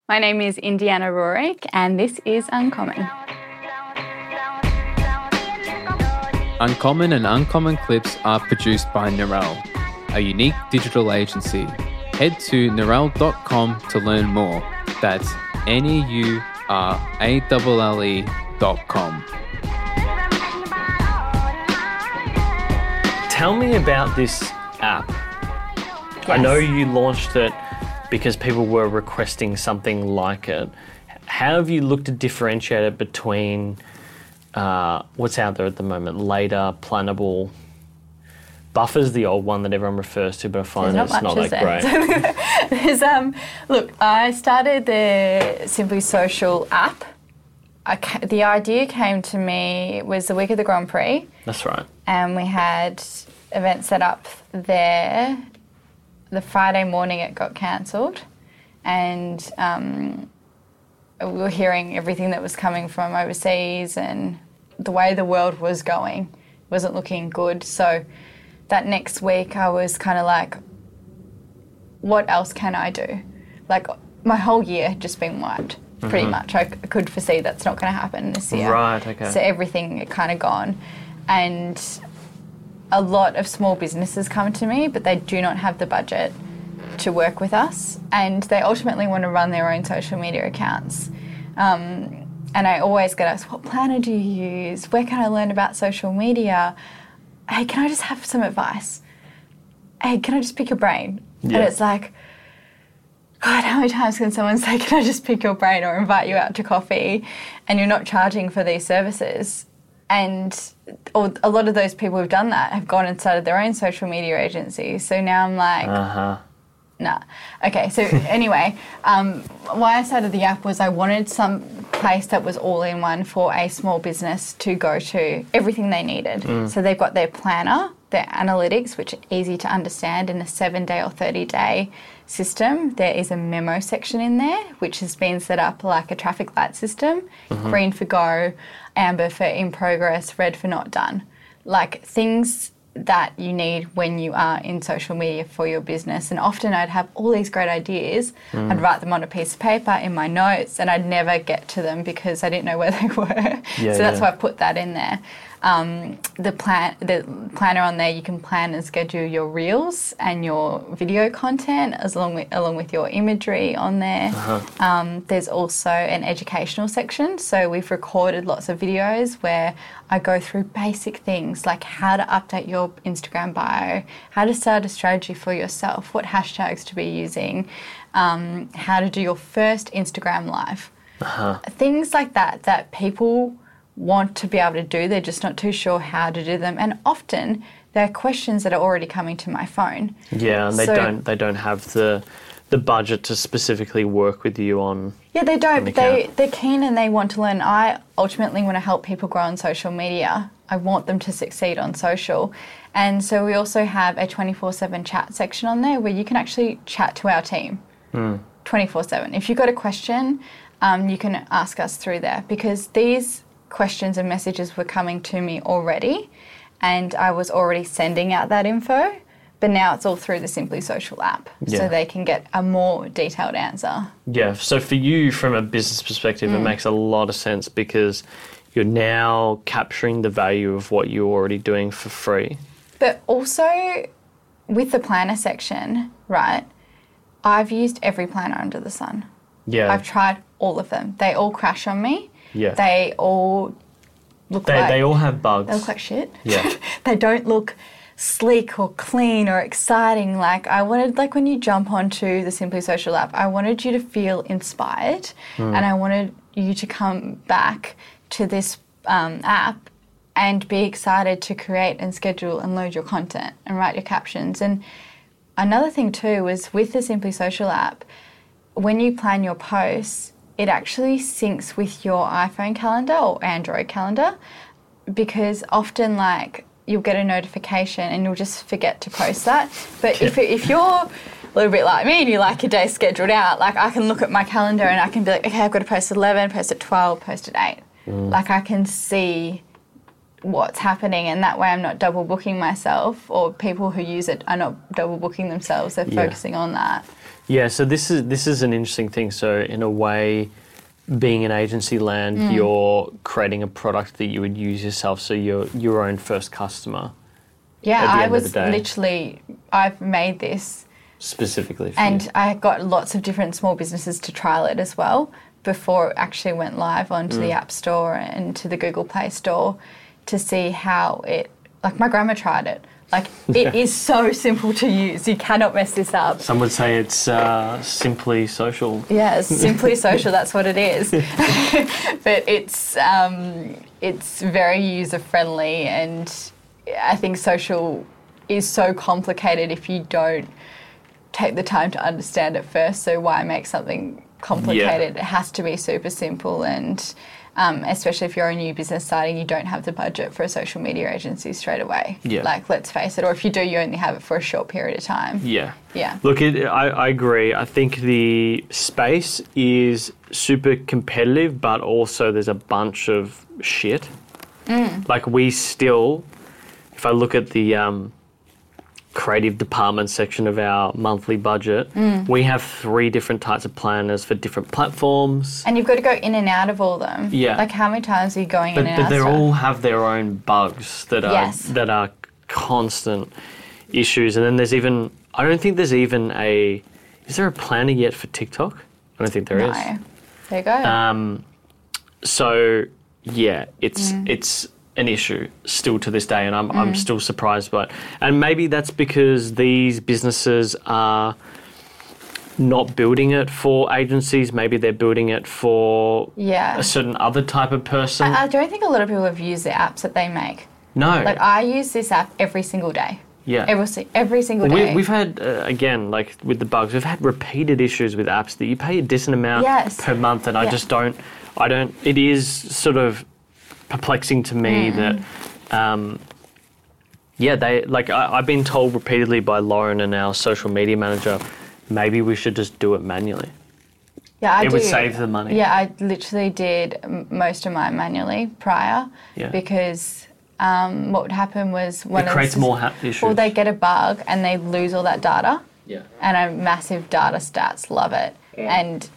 My name is Indiana Rorick and this is Uncommon. Uncommon and Uncommon clips are produced by Narelle, a unique digital agency. Head to narelle.com to learn more. That's NEURALLE.com. Tell me about this app. I know you launched it because people were requesting something like it. How have you looked to differentiate it between what's out there at the moment? Later, Plannable. Buffer's the old one that everyone refers to, but I find it's not that great. Look, I started the Simply Social app. The idea came to me, it was the week of the Grand Prix. That's right. And we had events set up there. The Friday morning it got cancelled, and we were hearing everything that was coming from overseas and the way the world was going wasn't looking good. So that next week I was kind of like, what else can I do? Like, my whole year had just been wiped, pretty much. I could foresee that's not going to happen this year. Right, okay. So everything had kind of gone. And a lot of small businesses come to me, but they do not have the budget to work with us, and they ultimately want to run their own social media accounts. And I always get asked, what planner do you use? Where can I learn about social media? Hey, can I just have some advice? Hey, can I just pick your brain? Yeah. And it's like, God, how many times can someone say, can I just pick your brain, or invite you out to coffee, and you're not charging for these services? And a lot of those people who've done that have gone and started their own social media agency. So now I'm like, nah. Okay, so anyway, why I started the app was I wanted some place that was all-in-one for a small business to go to, everything they needed. So they've got their planner, their analytics, which are easy to understand in a 7-day or 30-day system. There is a memo section in there, which has been set up like a traffic light system, green for go, amber for in progress, red for not done. Like things that you need when you are in social media for your business. And often I'd have all these great ideas. I'd write them on a piece of paper in my notes, and I'd never get to them because I didn't know where they were. So that's why I put that in there. The planner on there, you can plan and schedule your reels and your video content along with your imagery on there. There's also an educational section, so we've recorded lots of videos where I go through basic things like how to update your Instagram bio, how to start a strategy for yourself, what hashtags to be using, how to do your first Instagram live. Things like that people want to be able to do, they're just not too sure how to do them, and often there are questions that are already coming to my phone. Yeah, and they don't have the budget to specifically work with you on. Yeah, they don't. But they're keen and they want to learn. I ultimately want to help people grow on social media. I want them to succeed on social, and so we also have a 24/7 chat section on there where you can actually chat to our team 24/7. If you've got a question, you can ask us through there, because these questions and messages were coming to me already, and I was already sending out that info, but now it's all through the Simply Social app, so they can get a more detailed answer. Yeah, so for you, from a business perspective, it makes a lot of sense because you're now capturing the value of what you're already doing for free. But also with the planner section, right, I've used every planner under the sun. Yeah. I've tried all of them. They all crash on me. Yeah. They all look They all have bugs. They look like shit. Yeah. They don't look sleek or clean or exciting. Like, I wanted, like, when you jump onto the Simply Social app, I wanted you to feel inspired, and I wanted you to come back to this app and be excited to create and schedule and load your content and write your captions. And another thing too was with the Simply Social app, when you plan your posts, it actually syncs with your iPhone calendar or Android calendar, because often, like, you'll get a notification and you'll just forget to post that. But if you're a little bit like me and you like your day scheduled out, like, I can look at my calendar and I can be like, okay, I've got to post at 11, post at 12, post at 8. Like, I can see what's happening, and that way I'm not double booking myself, or people who use it are not double booking themselves. They're focusing on that. Yeah, so this is an interesting thing. So in a way, being an agency land, you're creating a product that you would use yourself, so you're your own first customer. Yeah, at the I end of was the day. literally, I've made this Specifically for and you. I got lots of different small businesses to trial it as well before it actually went live onto the App Store and to the Google Play Store to see how it, like my grandma tried it. Like it is so simple to use. You cannot mess this up. Some would say it's simply social. Yeah, it's simply social. That's what it is. But it's very user friendly, and I think social is so complicated if you don't take the time to understand it first. So why make something complicated? It has to be super simple, and especially if you're a new business starting, you don't have the budget for a social media agency straight away. Yeah. Like, let's face it, or if you do, you only have it for a short period of time. Yeah. Yeah. Look, I agree. I think the space is super competitive, but also there's a bunch of shit. Like we still, if I look at the creative department section of our monthly budget, we have 3 different types of planners for different platforms. And you've got to go in and out of all of them. Yeah. Like, how many times are you going in and But out? they of all have their own bugs that are Yes. that are constant issues. And then there's even, I don't think there's even is there a planner yet for TikTok? I don't think there is. No. There you go. So yeah, it's an issue still to this day, and I'm still surprised by it. And maybe that's because these businesses are not building it for agencies. Maybe they're building it for a certain other type of person. I don't think a lot of people have used the apps that they make. No. Like, I use this app every single day. Yeah. Every single day. We've had, again, like with the bugs, we've had repeated issues with apps that you pay a decent amount per month, and I just don't, it is sort of perplexing to me that, I've been told repeatedly by Lauren and our social media manager, maybe we should just do it manually. Yeah, It would save the money. Yeah, I literally did most of mine manually prior because what would happen was It creates more issues. Well, they get a bug and they lose all that data. Yeah. And a massive data stats love it. Yeah. And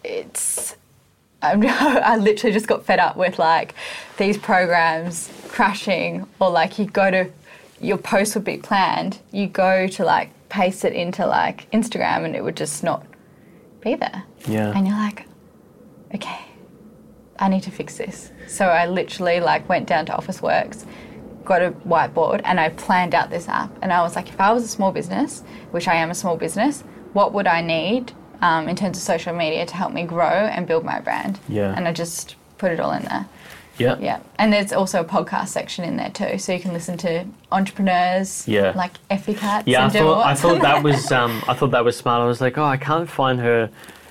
I literally just got fed up with like these programs crashing, or like your post would be planned, you go to like paste it into like Instagram and it would just not be there. Yeah. And you're like, okay, I need to fix this. So I literally like went down to Officeworks, got a whiteboard, and I planned out this app. And I was like, if I was a small business, which I am a small business, what would I need in terms of social media to help me grow and build my brand? Yeah. And I just put it all in there. Yeah. Yeah. And there's also a podcast section in there too, so you can listen to entrepreneurs like Effie Katz. Yeah, and I thought that was smart. I was like, I can't find her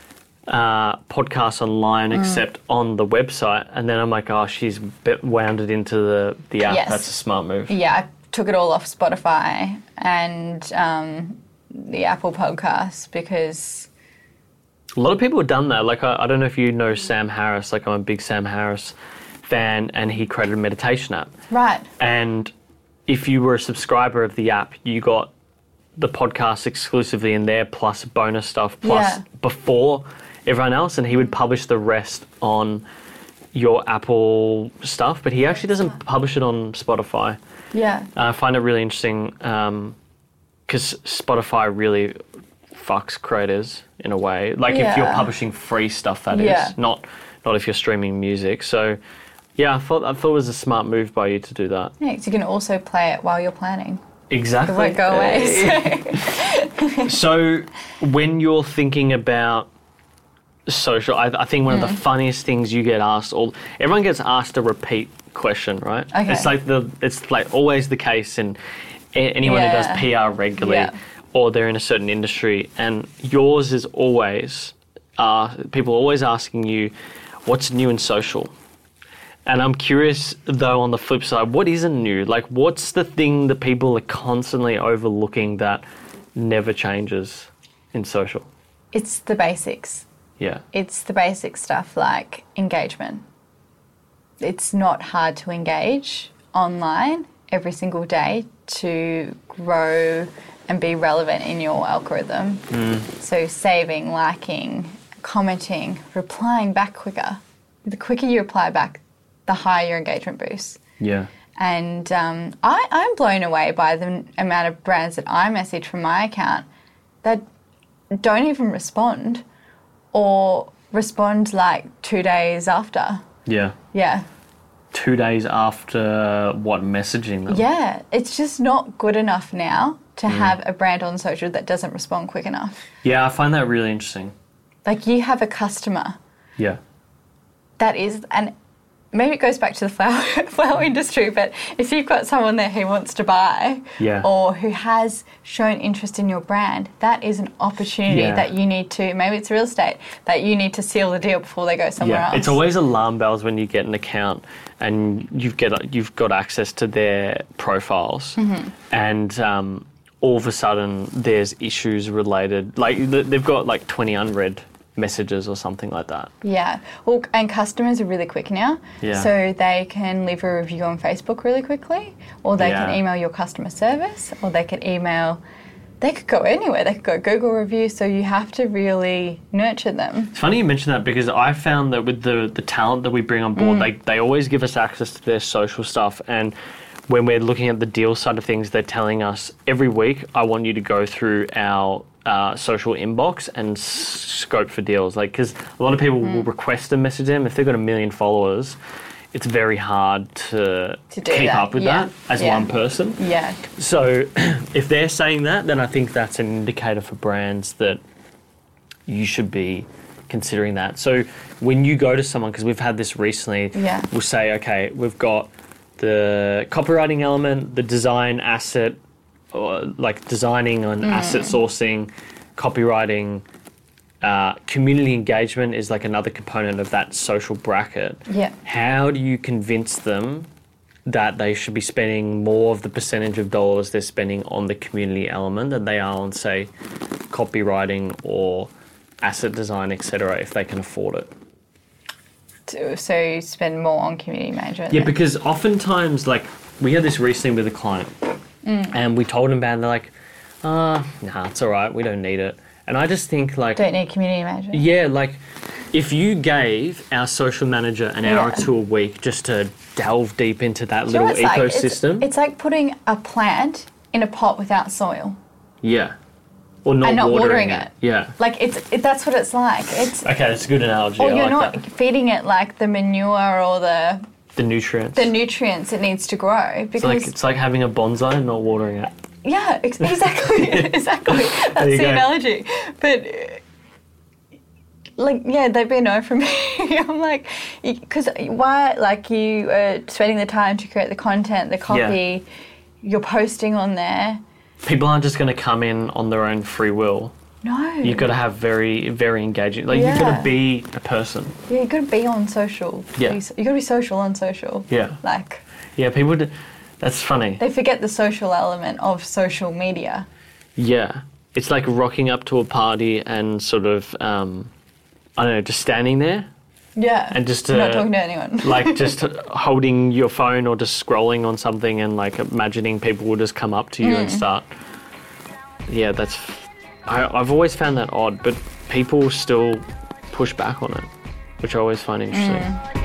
podcast online except on the website, and then I'm like, she's wound it into the app. Yes. That's a smart move. Yeah, I took it all off Spotify and the Apple Podcasts because a lot of people have done that. Like, I don't know if you know Sam Harris. Like, I'm a big Sam Harris fan, and he created a meditation app. Right. And if you were a subscriber of the app, you got the podcast exclusively in there, plus bonus stuff, plus before everyone else, and he would publish the rest on your Apple stuff, but he actually doesn't publish it on Spotify. Yeah. I find it really interesting because Spotify really fucks creators in a way. Like if you're publishing free stuff, that is, not if you're streaming music. So yeah, I thought it was a smart move by you to do that. Yeah, 'cause you can also play it while you're planning. Exactly. It won't go away. So when you're thinking about social, I think one of the funniest things you get asked, everyone gets asked a repeat question, right? Okay. It's like always the case in anyone who does PR regularly or they're in a certain industry, and yours is always people are always asking you, what's new in social? And I'm curious, though, on the flip side, what isn't new? Like, what's the thing that people are constantly overlooking that never changes in social? It's the basics. Yeah. It's the basic stuff like engagement. It's not hard to engage online every single day to grow and be relevant in your algorithm. So saving, liking, commenting, replying back quicker. The quicker you reply back, the higher your engagement boosts. Yeah. And I'm blown away by the amount of brands that I message from my account that don't even respond, or respond like 2 days after. Yeah. Yeah. 2 days after what, messaging them? Yeah. It's just not good enough now to have a brand on social that doesn't respond quick enough. Yeah, I find that really interesting. Like, you have a customer Yeah. that is, and maybe it goes back to the flower industry, but if you've got someone there who wants to buy or who has shown interest in your brand, that is an opportunity that you need to, maybe it's real estate, that you need to seal the deal before they go somewhere else. It's always alarm bells when you get an account and you've got access to their profiles and all of a sudden there's issues related, like they've got like 20 unread messages or something like that. Yeah. Well, and customers are really quick now. Yeah. So they can leave a review on Facebook really quickly, or they can email your customer service, or they could go anywhere. They could go Google review. So you have to really nurture them. It's funny you mention that, because I found that with the talent that we bring on board, they always give us access to their social stuff, and when we're looking at the deal side of things, they're telling us every week, I want you to go through our social inbox and scope for deals. Like, because a lot of people will request a message them. If they've got 1 million followers, it's very hard to keep up with that as one person. Yeah. So if they're saying that, then I think that's an indicator for brands that you should be considering that. So when you go to someone, because we've had this recently, we'll say, okay, we've got the copywriting element, the design asset, or like designing on asset sourcing, copywriting, community engagement is like another component of that social bracket. Yeah. How do you convince them that they should be spending more of the percentage of dollars they're spending on the community element than they are on, say, copywriting or asset design, etc., if they can afford it? So you spend more on community management. Yeah, because oftentimes, like, we had this recently with a client, and we told them about it, and they're like, nah, it's all right, we don't need it. And I just think, like... Don't need community management. Yeah, like, if you gave our social manager an hour or two a week just to delve deep into that little ecosystem... It's like putting a plant in a pot without soil. Yeah. Or not watering it. Yeah. Like, that's what it's like. It's okay, that's a good analogy. Or you're not feeding it like the manure or the nutrients. The nutrients it needs to grow. Because it's like having a bonsai and not watering it. Yeah, exactly. Exactly. That's the analogy. But like, yeah, they'd be a no from me. I'm like, because why? Like, you are spending the time to create the content, the copy, you're posting on there. People aren't just going to come in on their own free will. No. You've got to have very, very engaging. Like, you've got to be a person. Yeah, you've got to be on social. Yeah. You've got to be social on social. Yeah. Like. Yeah, people do. That's funny. They forget the social element of social media. Yeah. It's like rocking up to a party and sort of, I don't know, just standing there. Yeah. And just not talking to anyone. Like, just holding your phone or just scrolling on something and like imagining people will just come up to you and start. Yeah, that's. I've always found that odd, but people still push back on it, which I always find interesting.